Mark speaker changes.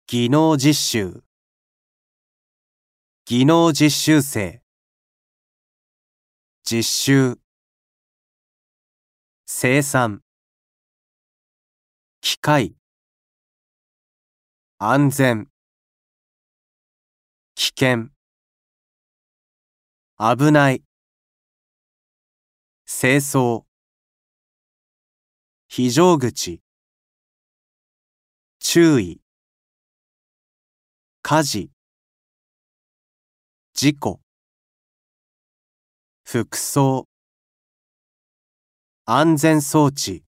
Speaker 1: 技能実習、技能実習生、実習、生産、機械、安全、危険、危ない、清掃、非常口、注意、火事、事故、服装、安全装置、